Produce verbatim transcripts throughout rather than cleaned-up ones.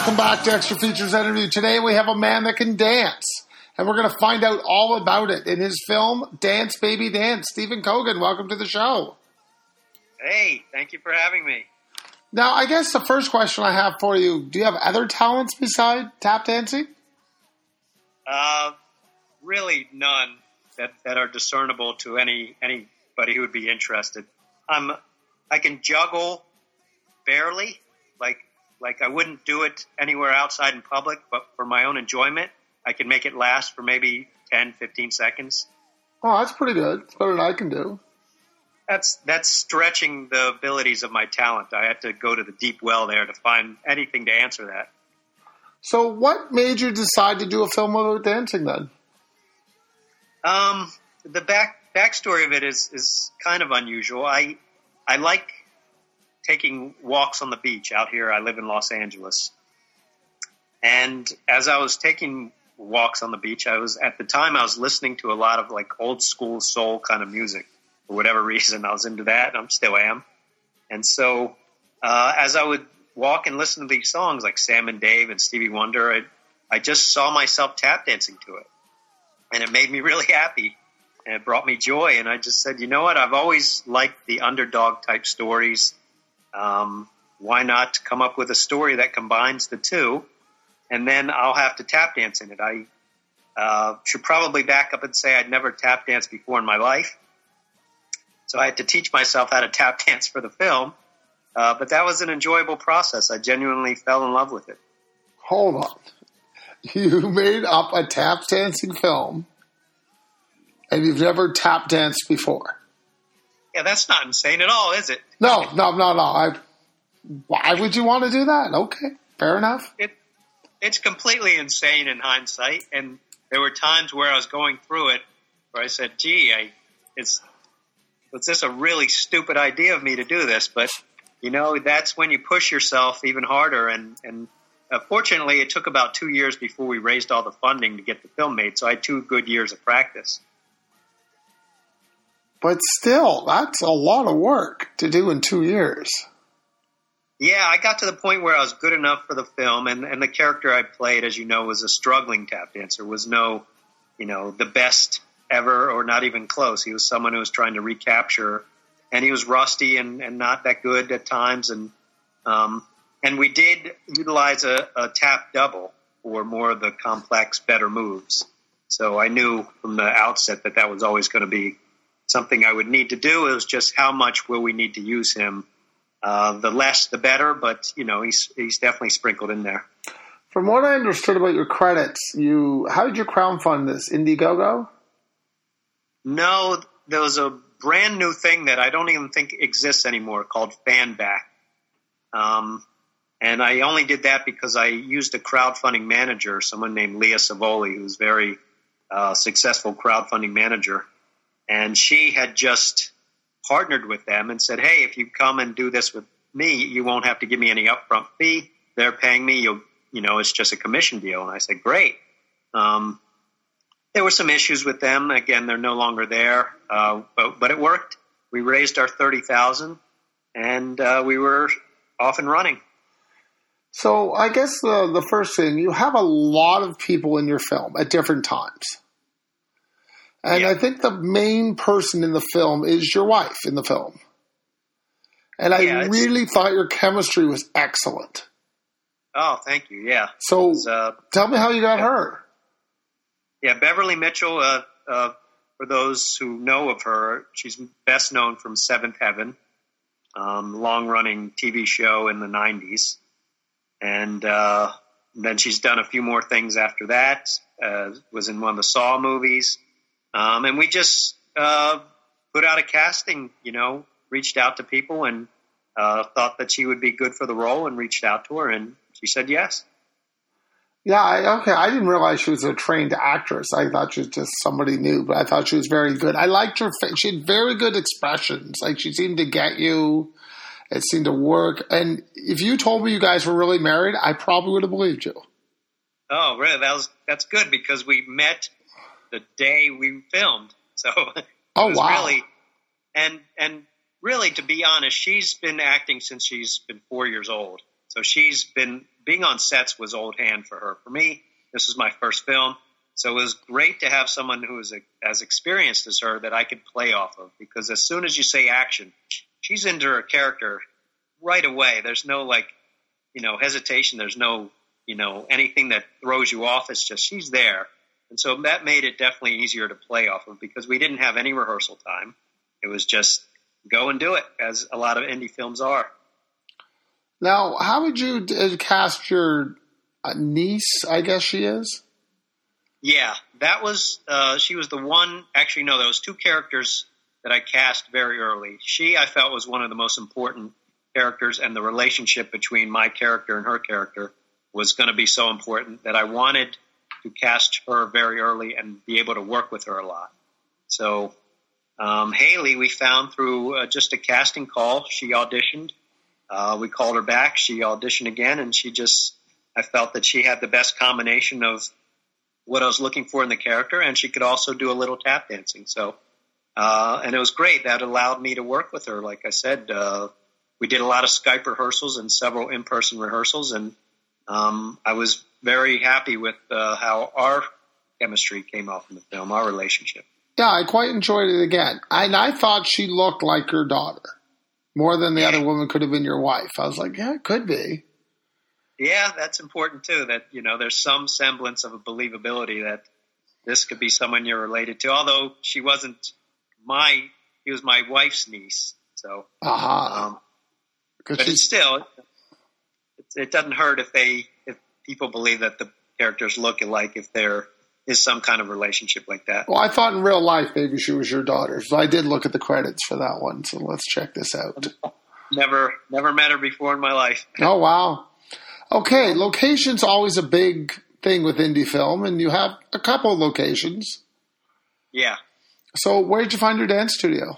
Welcome back to Extra Features Interview. Today we have a man that can dance, and we're going to find out all about it in his film, Dance Baby Dance. Stephen Kogan, welcome to the show. Hey, thank you for having me. Now, I guess the first question I have for you, do you have other talents beside tap dancing? Uh, really none that, that are discernible to any anybody who would be interested. I'm, I can juggle barely, like like I wouldn't do it anywhere outside in public, but for my own enjoyment, I can make it last for maybe ten, fifteen seconds. Oh, that's pretty good. It's better than I can do. That's that's stretching the abilities of my talent. I had to go to the deep well there to find anything to answer that. So what made you decide to do a film about dancing then? Um, the back backstory of it is, is kind of unusual. I I like taking walks on the beach out here. I live in Los Angeles. And as I was taking walks on the beach, I was at the time I was listening to a lot of like old school soul kind of music. For whatever reason, I was into that, and I still am. And so uh, as I would walk and listen to these songs like Sam and Dave and Stevie Wonder, I, I just saw myself tap dancing to it. And it made me really happy, and it brought me joy. And I just said, you know what, I've always liked the underdog type stories. Um, why not come up with a story that combines the two, and then I'll have to tap dance in it. I uh, should probably back up and say I'd never tap danced before in my life. So I had to teach myself how to tap dance for the film. Uh, but that was an enjoyable process. I genuinely fell in love with it. Hold on. You made up a tap dancing film, and you've never tap danced before. Yeah, that's not insane at all, is it? No, no, no, no. I, why would you want to do that? Okay, fair enough. It, it's completely insane in hindsight, and there were times where I was going through it where I said, gee, I, it's, it's just a really stupid idea of me to do this, but, you know, that's when you push yourself even harder, and, and uh, fortunately, it took about two years before we raised all the funding to get the film made, so I had two good years of practice. But still, that's a lot of work to do in two years. Yeah, I got to the point where I was good enough for the film, and, and the character I played, as you know, was a struggling tap dancer, was no, you know, the best ever or not even close. He was someone who was trying to recapture, and he was rusty and, and not that good at times. And um, and we did utilize a, a tap double for more of the complex, better moves. So I knew from the outset that that was always going to be something I would need to do. It was just how much will we need to use him. Uh, the less, the better, but, you know, he's he's definitely sprinkled in there. From what I understood about your credits, you how did you crowdfund this? Indiegogo? No, there was a brand new thing that I don't even think exists anymore called Fanback. Um, and I only did that because I used a crowdfunding manager, someone named Leah Savoli, who's a very uh, successful crowdfunding manager. And she had just partnered with them and said, hey, if you come and do this with me, you won't have to give me any upfront fee. They're paying me. You'll, you know, it's just a commission deal. And I said, great. Um, there were some issues with them. Again, they're no longer there, uh, but, but it worked. We raised our thirty thousand dollars, and uh, we were off and running. So I guess the, the first thing, you have a lot of people in your film at different times. And yeah. I think the main person in the film is your wife in the film. And I yeah, really thought your chemistry was excellent. Oh, thank you. Yeah. So was, uh, tell me how you got yeah. her. Yeah, Beverly Mitchell, uh, uh, for those who know of her, she's best known from Seventh Heaven, um, long-running T V show in the nineties. And uh, then she's done a few more things after that, uh, was in one of the Saw movies. Um, and we just uh, put out a casting, you know, reached out to people and uh, thought that she would be good for the role and reached out to her, and she said yes. Yeah, I, okay. I didn't realize she was a trained actress. I thought she was just somebody new, but I thought she was very good. I liked her face. She had very good expressions. Like, she seemed to get you. It seemed to work. And if you told me you guys were really married, I probably would have believed you. Oh, really? That was, that's good, because we met the day we filmed. So it oh, was wow. really, and, and really, to be honest, she's been acting since she's been four years old. So she's been being on sets was old hand for her. For me, this was my first film. So it was great to have someone who was a, as experienced as her that I could play off of, because as soon as you say action, she's into her character right away. There's no like, you know, hesitation. There's no, you know, anything that throws you off. It's just she's there. And so that made it definitely easier to play off of, because we didn't have any rehearsal time. It was just go and do it, as a lot of indie films are. Now, how would you uh, cast your uh, niece, I guess she is? Yeah, that was, uh, she was the one, actually, no, there was two characters that I cast very early. She, I felt, was one of the most important characters, and the relationship between my character and her character was going to be so important that I wanted to cast her very early and be able to work with her a lot. So um, Haley, we found through uh, just a casting call. She auditioned. Uh, we called her back. She auditioned again, and she just, I felt that she had the best combination of what I was looking for in the character, and she could also do a little tap dancing. So, uh, and it was great. That allowed me to work with her. Like I said, uh, we did a lot of Skype rehearsals and several in-person rehearsals, and um, I was very happy with uh, how our chemistry came off in the film, our relationship. Yeah, I quite enjoyed it again. And I thought she looked like her daughter more than the other woman could have been your wife. I was like, yeah, it could be. Yeah, that's important too, that, you know, there's some semblance of a believability that this could be someone you're related to, although she wasn't my, she was my wife's niece. So, uh-huh. um, but it's still, it, it doesn't hurt if they, if people believe that the characters look alike, if there is some kind of relationship like that. Well, I thought in real life maybe she was your daughter, so I did look at the credits for that one. So let's check this out. Never, never met her before in my life. Oh, wow. Okay, location's always a big thing with indie film, and you have a couple of locations. Yeah. So where did you find your dance studio?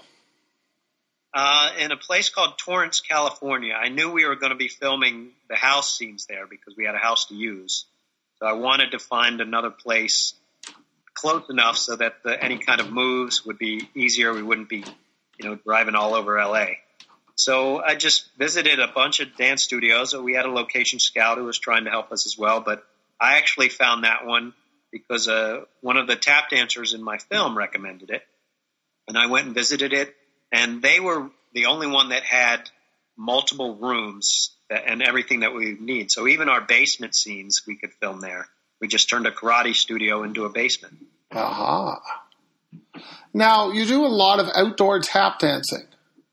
Uh, in a place called Torrance, California. I knew we were going to be filming the house scenes there because we had a house to use. So I wanted to find another place close enough so that the, any kind of moves would be easier. We wouldn't be, you know, driving all over L A. So I just visited a bunch of dance studios. We had a location scout who was trying to help us as well, but I actually found that one because uh, one of the tap dancers in my film recommended it, and I went and visited it, and they were the only one that had multiple rooms that, and everything that we need. So even our basement scenes, we could film there. We just turned a karate studio into a basement. Aha. Uh-huh. Now, you do a lot of outdoor tap dancing.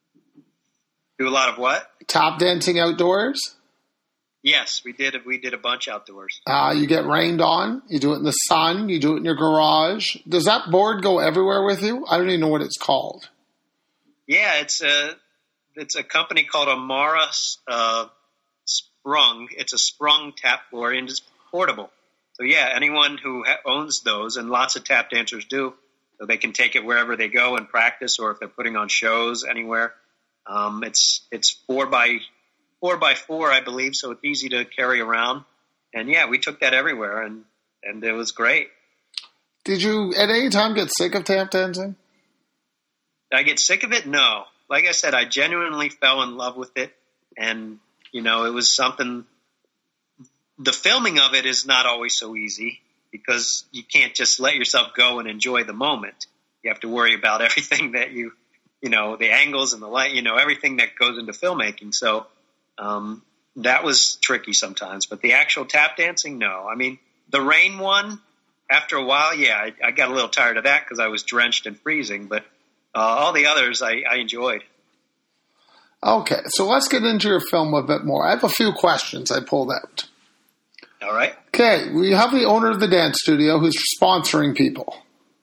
Do a lot of what? Tap dancing outdoors? Yes, we did. We did a bunch outdoors. Uh, you get rained on. You do it in the sun. You do it in your garage. Does that board go everywhere with you? I don't even know what it's called. Yeah, it's a it's a company called Amara uh, Sprung. It's a sprung tap board, and it's portable. So yeah, anyone who ha- owns those, and lots of tap dancers do, so they can take it wherever they go and practice, or if they're putting on shows anywhere. Um, it's it's four by four by four, I believe, so it's easy to carry around. And yeah, we took that everywhere, and, and it was great. Did you at any time get sick of tap dancing? Did I get sick of it? No. Like I said, I genuinely fell in love with it, and you know, it was something. The filming of it is not always so easy because you can't just let yourself go and enjoy the moment. You have to worry about everything that you. You know, the angles and the light, you know, everything that goes into filmmaking. So um, that was tricky sometimes. But the actual tap dancing, no. I mean, the rain one, after a while, yeah, I, I got a little tired of that because I was drenched and freezing. But uh, all the others I, I enjoyed. Okay, so let's get into your film a bit more. I have a few questions I pulled out. All right. Okay, we have the owner of the dance studio who's sponsoring people.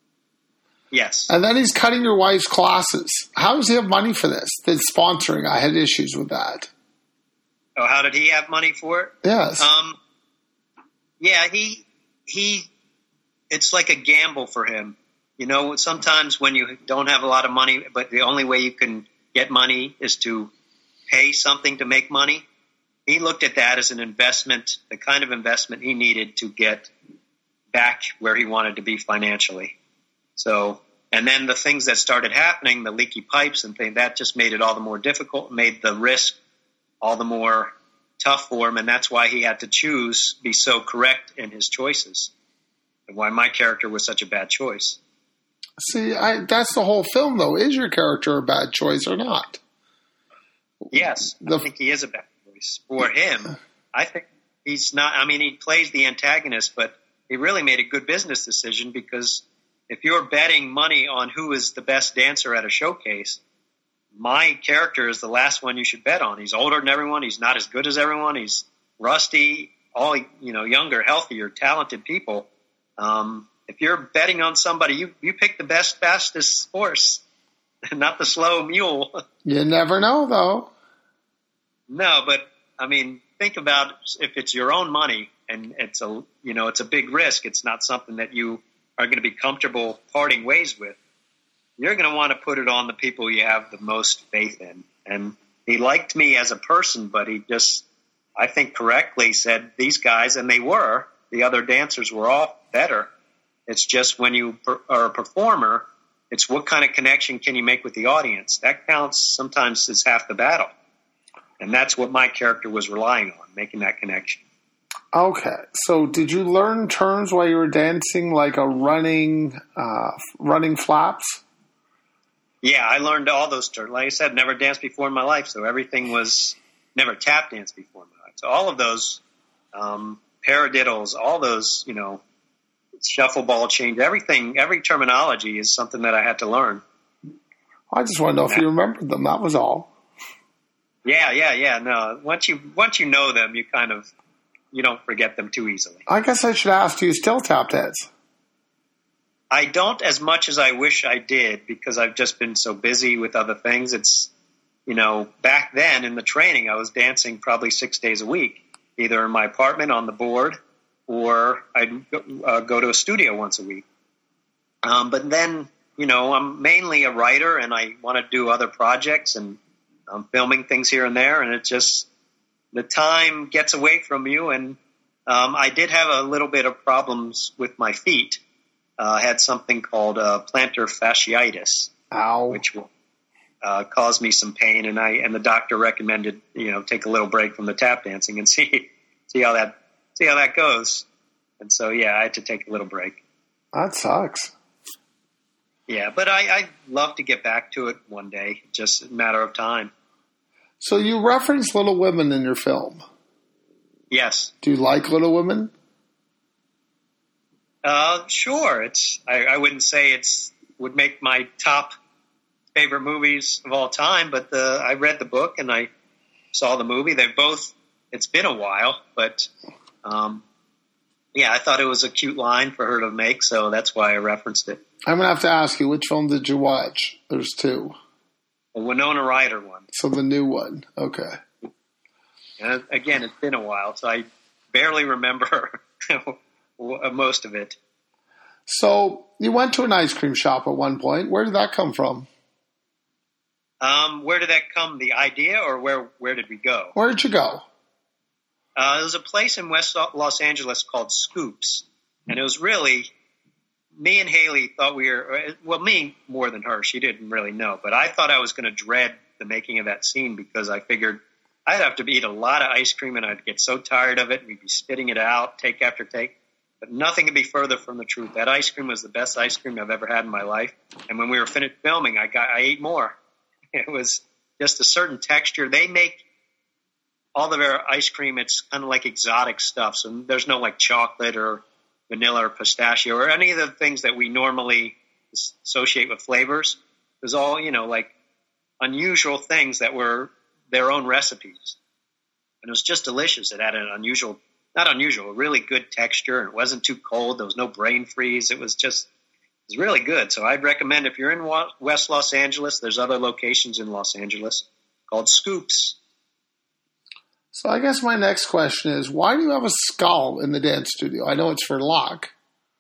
Yes. And then he's cutting your wife's classes. How does he have money for this? The sponsoring, I had issues with that. Oh, how did he have money for it? Yes. Um. Yeah, he he. It's like a gamble for him. You know, sometimes when you don't have a lot of money, but the only way you can get money is to pay something to make money. He looked at that as an investment, the kind of investment he needed to get back where he wanted to be financially. So, and then the things that started happening, the leaky pipes and things, that just made it all the more difficult, made the risk all the more tough for him, and that's why he had to choose, be so correct in his choices, and why my character was such a bad choice. See, I, that's the whole film, though. Is your character a bad choice or not? Yes, The, I think he is a bad choice. For him, I think he's not. I mean, he plays the antagonist, but he really made a good business decision, because if you're betting money on who is the best dancer at a showcase, my character is the last one you should bet on. He's older than everyone. He's not as good as everyone. He's rusty, all, you know, younger, healthier, talented people. Um, if you're betting on somebody, you, you pick the best, fastest horse, not the slow mule. You never know, though. No, but I mean, think about if it's your own money and it's a, you know, it's a big risk. It's not something that you are going to be comfortable parting ways with. You're going to want to put it on the people you have the most faith in. And he liked me as a person, but he just, I think correctly said these guys, and they were, the other dancers were all better. It's just when you per, are a performer, it's what kind of connection can you make with the audience. That counts sometimes as half the battle. And that's what my character was relying on, making that connection. Okay, so did you learn terms while you were dancing, like a running, uh, running flaps? Yeah, I learned all those terms. Like I said, never danced before in my life, so everything was never tap danced before in my life. So all of those um, paradiddles, all those, you know, shuffle ball change, everything, every terminology is something that I had to learn. I just want to know if you remembered them. That was all. Yeah, yeah, yeah. No, once you once you know them, you kind of you don't forget them too easily. I guess I should ask, do you still tap dance? I don't as much as I wish I did, because I've just been so busy with other things. It's, you know, back then in the training, I was dancing probably six days a week, either in my apartment on the board, or I'd uh, go to a studio once a week. Um, but then, you know, I'm mainly a writer, and I want to do other projects, and I'm filming things here and there, and it just, the time gets away from you. And um, I did have a little bit of problems with my feet. Uh, I had something called uh, plantar fasciitis, Ow. which uh, caused me some pain, and I and the doctor recommended, you know, take a little break from the tap dancing and see see how that see how that goes. And so, yeah, I had to take a little break. That sucks. Yeah, but I, I'd love to get back to it one day, just a matter of time. So you reference Little Women in your film. Yes. Do you like Little Women? Uh, sure. It's I, I wouldn't say it's would make my top favorite movies of all time, but the I read the book and I saw the movie. They've both. It's been a while, but um, yeah, I thought it was a cute line for her to make, so that's why I referenced it. I'm gonna have to ask you, which film did you watch? There's two. The Winona Ryder one. So the new one. Okay. And again, it's been a while, so I barely remember most of it. So you went to an ice cream shop at one point. Where did that come from? Um, where did that come? The idea, or where? Where did we go? Where did you go? Uh, there was a place in West Los Angeles called Scoops, and it was really me and Haley thought we were well, me more than her. She didn't really know, but I thought I was going to dread the making of that scene, because I figured I'd have to eat a lot of ice cream and I'd get so tired of it, and we'd be spitting it out take after take. But nothing could be further from the truth. That ice cream was the best ice cream I've ever had in my life. And when we were finished filming, I got I ate more. It was just a certain texture. They make all of their ice cream, it's kind of like exotic stuff. So there's no like chocolate or vanilla or pistachio or any of the things that we normally associate with flavors. It was all, you know, like unusual things that were their own recipes. And it was just delicious. It had an unusual, not unusual, really good texture, and it wasn't too cold. There was no brain freeze. It was just, it was really good. So I'd recommend, if you're in West Los Angeles, there's other locations in Los Angeles called Scoops. So I guess my next question is, why do you have a skull in the dance studio? I know it's for luck.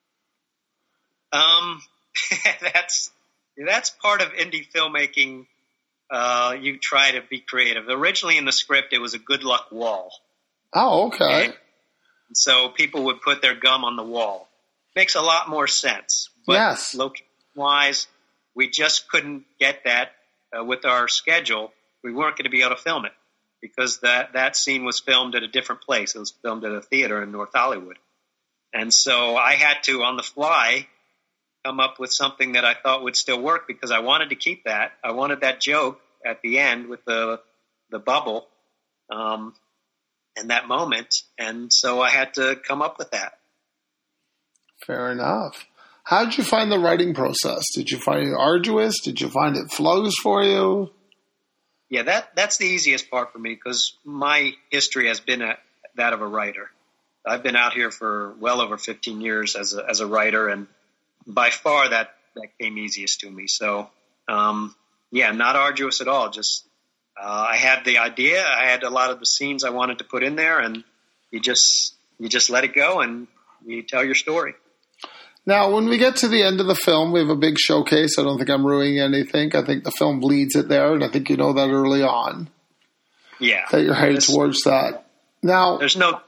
Um, that's that's part of indie filmmaking. Uh, you try to be creative. Originally in the script, it was a good luck wall. Oh, okay. And so people would put their gum on the wall. Makes a lot more sense. But yes. Location-wise, we just couldn't get that uh, with our schedule. We weren't going to be able to film it. because that, that scene was filmed at a different place. It was filmed at a theater in North Hollywood. And so I had to, on the fly, come up with something that I thought would still work because I wanted to keep that. I wanted that joke at the end with the the bubble um, and that moment. And so I had to come up with that. Fair enough. How did you find the writing process? Did you find it arduous? Did you find it flows for you? Yeah, that that's the easiest part for me because my history has been a, that of a writer. I've been out here for well over fifteen years as a, as a writer, and by far that, that came easiest to me. So, um, yeah, not arduous at all. Just uh, I had the idea. I had a lot of the scenes I wanted to put in there, and you just you just let it go and you tell your story. Now, when we get to the end of the film, we have a big showcase. I don't think I'm ruining anything. I think the film bleeds it there, and I think you know that early on. Yeah. That you're headed towards that. Now, there's no...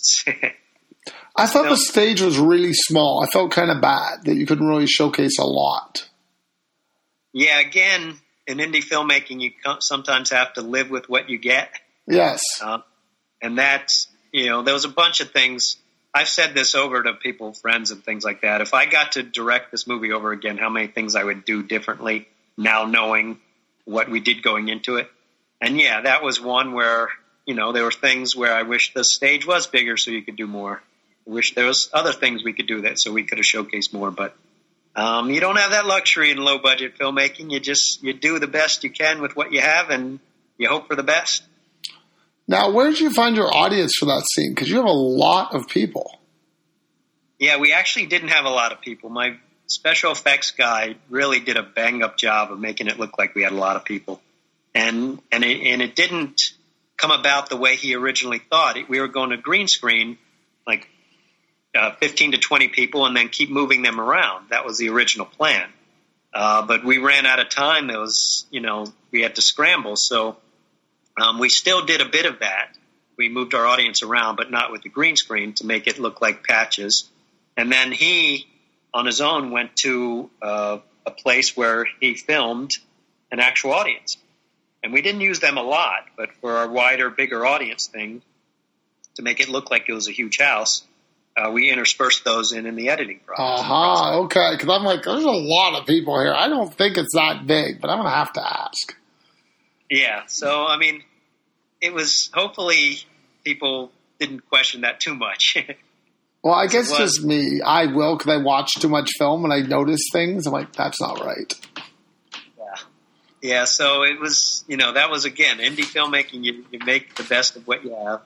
I thought no. the stage was really small. I felt kind of bad that you couldn't really showcase a lot. Yeah, again, in indie filmmaking, you sometimes have to live with what you get. Yes. Uh, and that's, you know, there was a bunch of things... I've said this over to people, friends and things like that. If I got to direct this movie over again, how many things I would do differently now knowing what we did going into it. And yeah, that was one where, you know, there were things where I wish the stage was bigger so you could do more. I wish there was other things we could do that so we could have showcased more. But um, you don't have that luxury in low budget filmmaking. You just, you do the best you can with what you have and you hope for the best. Now, where did you find your audience for that scene? Because you have a lot of people. Yeah, we actually didn't have a lot of people. My special effects guy really did a bang-up job of making it look like we had a lot of people. And and it, and it didn't come about the way he originally thought. We were going to green screen, like uh, fifteen to twenty people, and then keep moving them around. That was the original plan. Uh, but we ran out of time. There was, you know, we had to scramble. So... Um, we still did a bit of that. We moved our audience around, but not with the green screen to make it look like patches. And then he, on his own, went to uh, a place where he filmed an actual audience. And we didn't use them a lot, but for our wider, bigger audience thing, to make it look like it was a huge house, uh, we interspersed those in in the editing process. Aha, uh-huh, okay. Because I'm like, there's a lot of people here. I don't think it's that big, but I'm going to have to ask. Yeah, so, I mean... It was, hopefully, people didn't question that too much. Well, I guess just me. I will, because I watch too much film and I notice things. I'm like, that's not right. Yeah. Yeah, so it was, you know, that was, again, indie filmmaking. You, you make the best of what you have.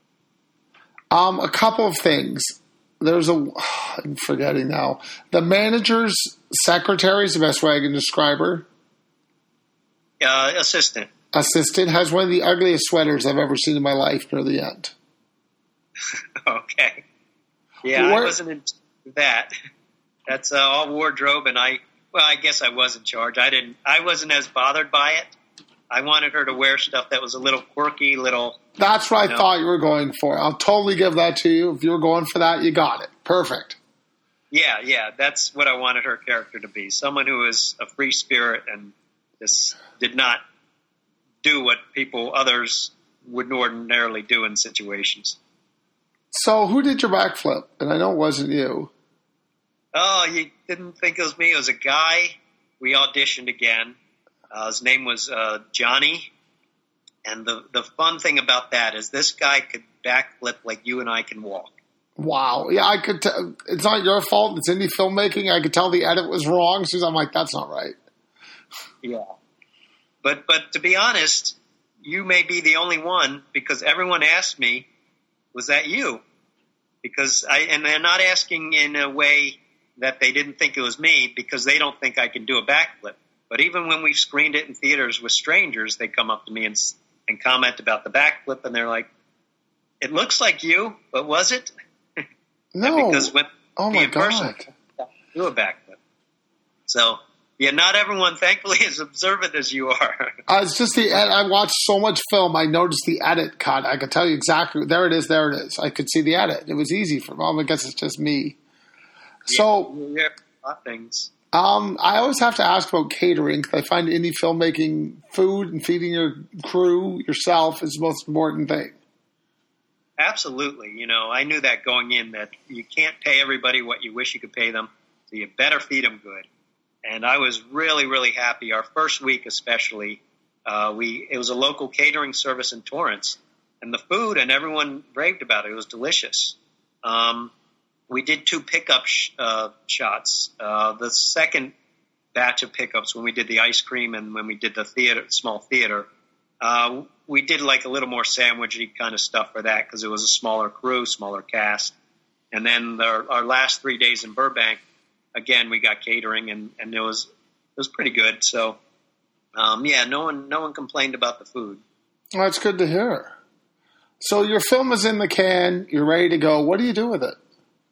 Um, a couple of things. There's a, I'm forgetting now. The manager's secretary is the best way I can describe her. Uh, assistant. Assistant has one of the ugliest sweaters I've ever seen in my life near the end. Okay. Yeah, Where, I wasn't in that. That's uh, all wardrobe, and I, well, I guess I was in charge. I didn't, I wasn't as bothered by it. I wanted her to wear stuff that was a little quirky, little... That's what I know. thought you were going for. I'll totally give that to you. If you were going for that, you got it. Perfect. Yeah, yeah, that's what I wanted her character to be. Someone who is a free spirit and just did not do what people, others would ordinarily do in situations. So who did your backflip? And I know it wasn't you. Oh, you didn't think it was me. It was a guy. We auditioned again. Uh, his name was uh, Johnny. And the, the fun thing about that is this guy could backflip like you and I can walk. Wow. Yeah, I could tell. It's not your fault. It's indie filmmaking. I could tell the edit was wrong. So I'm like, that's not right. Yeah. But but to be honest, you may be the only one because everyone asked me, was that you? Because I and they're not asking in a way that they didn't think it was me because they don't think I can do a backflip. But even when we've screened it in theaters with strangers, they come up to me and and comment about the backflip, and they're like, "It looks like you, but was it?" No. Because when oh my god, person, do a backflip. So. Yeah, not everyone, thankfully, is observant as you are. uh, it's just the ed- I watched so much film, I noticed the edit cut. I could tell you exactly. There it is, there it is. I could see the edit. It was easy for me. I guess it's just me. Yeah, so, yeah, things. Um, I always have to ask about catering because I find indie filmmaking, food and feeding your crew, yourself, is the most important thing. Absolutely. You know, I knew that going in, that you can't pay everybody what you wish you could pay them, so you better feed them good. And I was really, really happy. Our first week especially, uh, we it was a local catering service in Torrance, and the food, and everyone raved about it. It was delicious. Um, we did two pickup sh- uh, shots. Uh, the second batch of pickups, when we did the ice cream and when we did the theater, small theater, uh, we did like a little more sandwichy kind of stuff for that because it was a smaller crew, smaller cast. And then the, our last three days in Burbank, again, we got catering, and, and it was it was pretty good. So, um, yeah, no one no one complained about the food. Well, that's good to hear. So your film is in the can. You're ready to go. What do you do with it?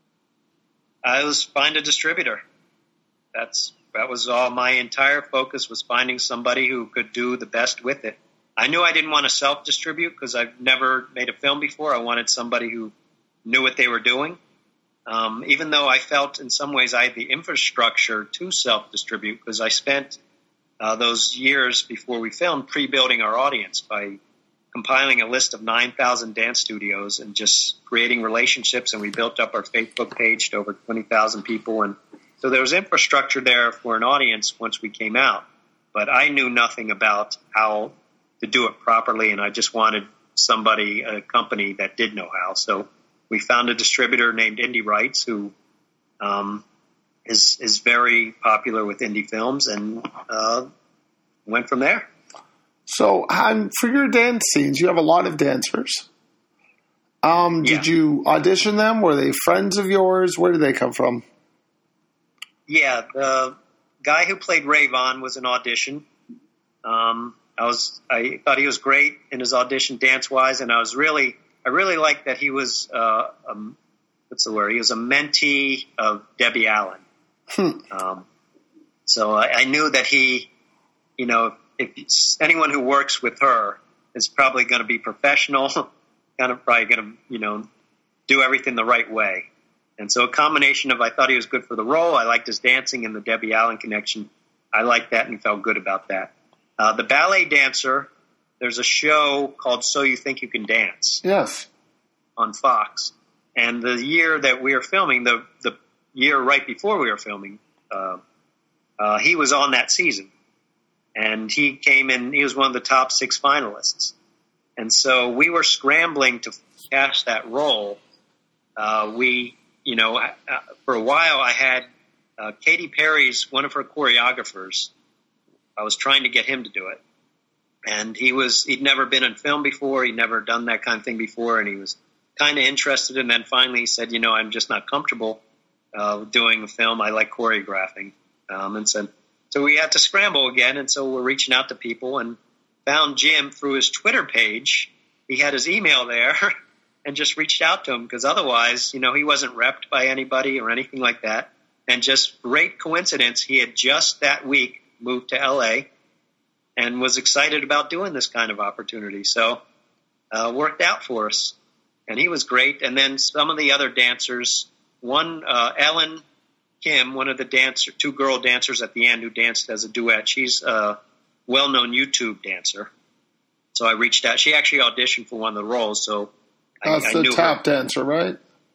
I was find a distributor. That's that was all. My entire focus was finding somebody who could do the best with it. I knew I didn't want to self-distribute because I've never made a film before. I wanted somebody who knew what they were doing. Um, even though I felt in some ways I had the infrastructure to self-distribute because I spent uh, those years before we filmed pre-building our audience by compiling a list of nine thousand dance studios and just creating relationships, and we built up our Facebook page to over twenty thousand people. And so there was infrastructure there for an audience once we came out, but I knew nothing about how to do it properly, and I just wanted somebody, a company that did know how. So we found a distributor named Indie Rights who um, is is very popular with indie films, and uh, went from there. So um, for your dance scenes, you have a lot of dancers. Um, did Yeah. you audition them? Were they friends of yours? Where did they come from? Yeah, the guy who played Rayvon was an audition. Um, I was I thought he was great in his audition dance wise, and I was really I really liked that he was uh, um, what's the word? He was a mentee of Debbie Allen. Hmm. Um, so I, I knew that he, you know, if it's anyone who works with her is probably going to be professional, kind of probably going to, you know, do everything the right way. And so a combination of I thought he was good for the role, I liked his dancing, and the Debbie Allen connection. I liked that and felt good about that. Uh, the ballet dancer, there's a show called So You Think You Can Dance. Yes. On Fox. And the year that we were filming, the, the year right before we were filming, uh, uh, he was on that season. And he came in, he was one of the top six finalists. And so we were scrambling to cast that role. Uh, we, you know, uh, for a while I had uh, Katy Perry's, one of her choreographers. I was trying to get him to do it. And he was, he'd never been in film before. He'd never done that kind of thing before. And he was kind of interested. And then finally he said, you know, I'm just not comfortable uh, doing a film. I like choreographing. Um, and said, so we had to scramble again. And so we're reaching out to people and found Jim through his Twitter page. He had his email there and just reached out to him because otherwise, you know, he wasn't repped by anybody or anything like that. And just great coincidence, he had just that week moved to L A and was excited about doing this kind of opportunity. So uh, worked out for us. And he was great. And then some of the other dancers, one, uh, Ellen Kim, one of the dancer, two girl dancers at the end who danced as a duet. She's a well-known YouTube dancer. So I reached out. She actually auditioned for one of the roles. So I, That's I the knew tap her. dancer, right?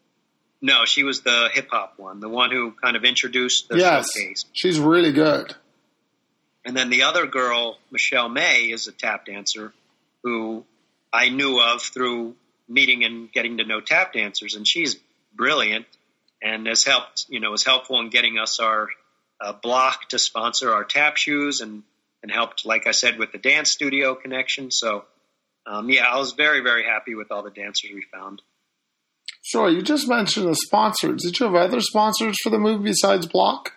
No, she was the hip-hop one, the one who kind of introduced the Yes. showcase. She's really good. And then the other girl, Michelle May, is a tap dancer who I knew of through meeting and getting to know tap dancers. And she's brilliant and has helped, you know, was helpful in getting us our uh, block to sponsor our tap shoes and, and helped, like I said, with the dance studio connection. So, um, yeah, I was very, very happy with all the dancers we found. Sure. You just mentioned the sponsors. Did you have other sponsors for the movie besides Block?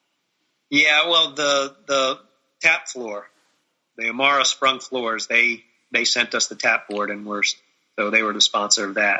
Yeah, well, the the tap floor, the Amara Sprung Floors, they they sent us the tap board, and we're so they were the sponsor of that.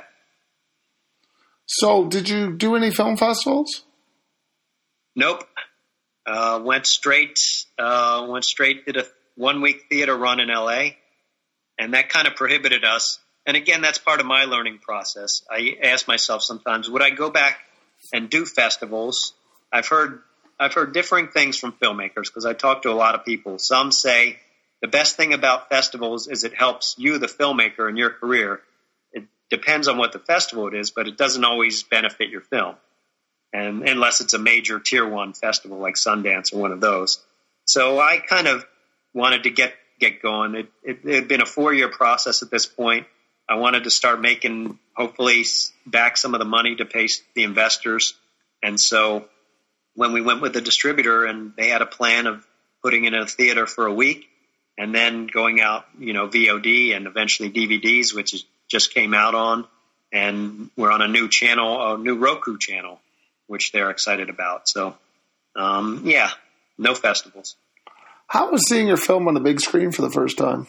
So, did you do any film festivals? Nope. Uh, went straight. Uh, went straight. Did a one week theater run in L A, and that kind of prohibited us. And again, that's part of my learning process. I ask myself sometimes, would I go back and do festivals? I've heard I've heard differing things from filmmakers because I talk to a lot of people. Some say the best thing about festivals is it helps you, the filmmaker, in your career. It depends on what the festival it is, but it doesn't always benefit your film, and unless it's a major tier one festival like Sundance or one of those. So I kind of wanted to get get going. It, it, it had been a four-year process at this point. I wanted to start making, hopefully, back some of the money to pay the investors. And so when we went with the distributor and they had a plan of putting it in a theater for a week and then going out, you know, V O D and eventually D V Ds, which is, just came out on. And we're on a new channel, a new Roku channel, which they're excited about. So, um, yeah, no festivals. How was seeing your film on the big screen for the first time?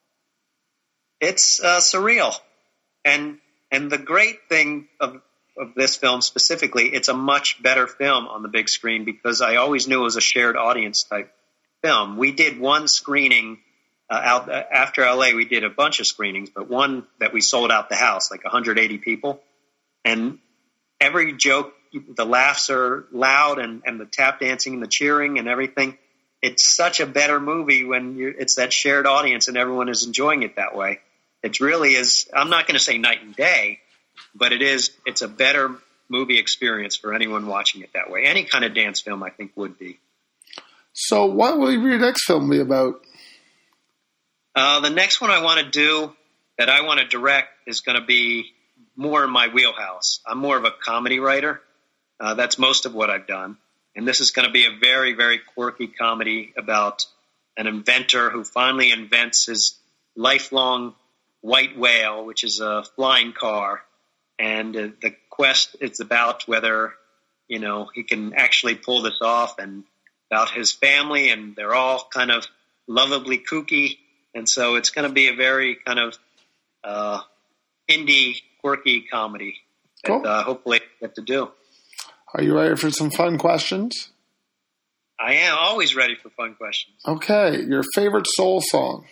It's uh, surreal. And and the great thing of, of this film specifically, it's a much better film on the big screen because I always knew it was a shared audience type film. We did one screening uh, out uh, after L A. We did a bunch of screenings, but one that we sold out the house, like one hundred eighty people. And every joke, the laughs are loud and, and the tap dancing and the cheering and everything. It's such a better movie when you're, it's that shared audience and everyone is enjoying it that way. It really is. I'm not going to say night and day, but it is. It's a better movie experience for anyone watching it that way. Any kind of dance film, I think, would be. So, what will your next film be about? Uh, the next one I want to do, that I want to direct, is going to be more in my wheelhouse. I'm more of a comedy writer. Uh, that's most of what I've done. And this is going to be a very, very quirky comedy about an inventor who finally invents his lifelong white whale, which is a flying car. And uh, the quest is about whether, you know, he can actually pull this off, and about his family. And they're all kind of lovably kooky. And so it's going to be a very kind of uh, indie, quirky comedy cool. that uh, hopefully I get to do. Are you ready for some fun questions? I am always ready for fun questions. Okay. Your favorite soul song?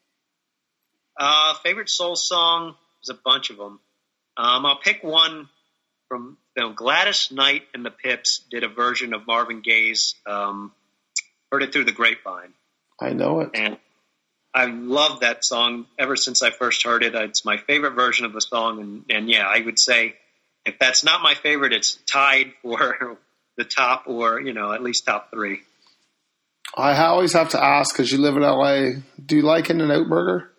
Uh, favorite soul song? There's a bunch of them. Um, I'll pick one from film. Gladys Knight and the Pips did a version of Marvin Gaye's um, Heard It Through the Grapevine. I know it. And I love that song ever since I first heard it. It's my favorite version of the song. And, and yeah, I would say, if that's not my favorite, it's tied for the top, or, you know, at least top three. I always have to ask, because you live in L A, do you like In-N-Out Burger?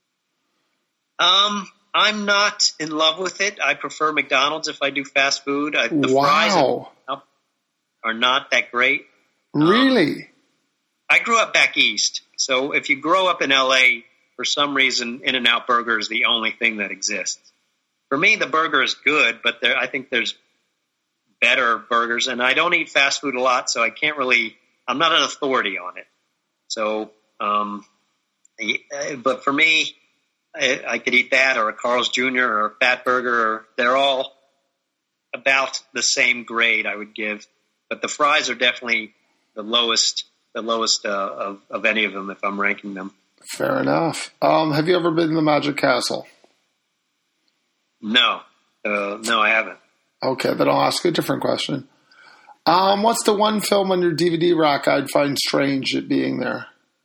Um, I'm not in love with it. I prefer McDonald's if I do fast food. I, the wow. fries are not that great. Really? Um, I grew up back east. So if you grow up in L A, for some reason, In-N-Out Burger is the only thing that exists. For me, the burger is good, but there, I think there's better burgers. And I don't eat fast food a lot, so I can't really – I'm not an authority on it. So, um, but for me, I, I could eat that or a Carl's Junior or a Fat Burger. Or, they're all about the same grade I would give. But the fries are definitely the lowest the lowest uh, of, of any of them if I'm ranking them. Fair enough. Um, have you ever been to the Magic Castle? No. Uh, no, I haven't. Okay, then I'll ask you a different question. Um, what's the one film on your D V D rack I'd find strange it being there?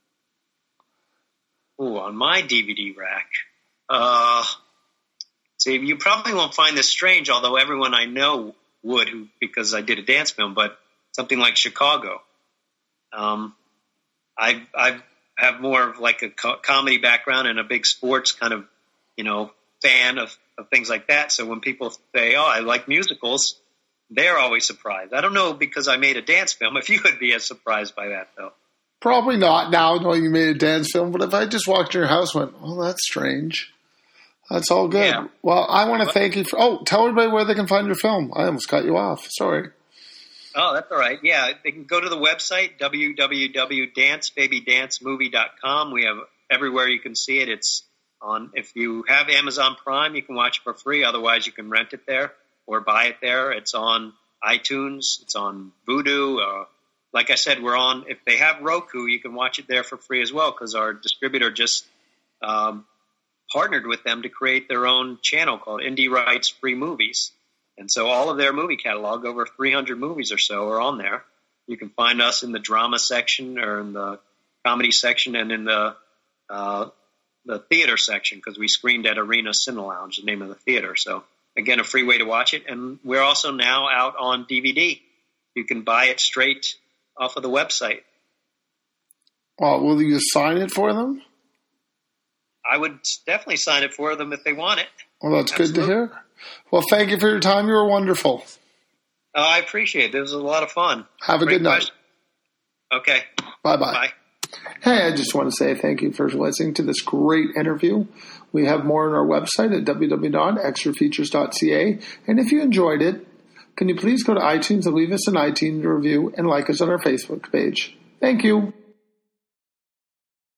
Ooh, on my D V D rack. Uh, see, you probably won't find this strange, although everyone I know would, who, because I did a dance film, but something like Chicago. Um, I I have more of like a co- comedy background and a big sports kind of, you know, fan of, of things like that. So when people say, oh, I like musicals, they're always surprised. I don't know, because I made a dance film, if you would be as surprised by that, though. Probably not now, knowing you made a dance film. But if I just walked in your house and went, oh, that's strange. That's all good. Yeah. Well, I want to thank you for – oh, tell everybody where they can find your film. I almost cut you off. Sorry. Oh, that's all right. Yeah, they can go to the website, w w w dot dance baby dance movie dot com. We have everywhere you can see it. It's on – if you have Amazon Prime, you can watch it for free. Otherwise, you can rent it there or buy it there. It's on iTunes. It's on Vudu. Uh, like I said, we're on – if they have Roku, you can watch it there for free as well, because our distributor just um, partnered with them to create their own channel called Indie Rights Free Movies. And so all of their movie catalog, over three hundred movies or so, are on there. You can find us in the drama section or in the comedy section and in the uh, the theater section because we screened at Arena Cine Lounge, the name of the theater. So, again, a free way to watch it. And we're also now out on D V D. You can buy it straight off of the website. Well, will you sign it for them? I would definitely sign it for them if they want it. Well, that's Absolutely. good to hear. Well, thank you for your time. You were wonderful. Oh, I appreciate it. It was a lot of fun. Have a Great good night. question. Okay. Bye-bye. Bye. Hey, I just want to say thank you for listening to this great interview. We have more on our website at w w w dot extra features dot c a. And if you enjoyed it, can you please go to iTunes and leave us an iTunes review and like us on our Facebook page. Thank you.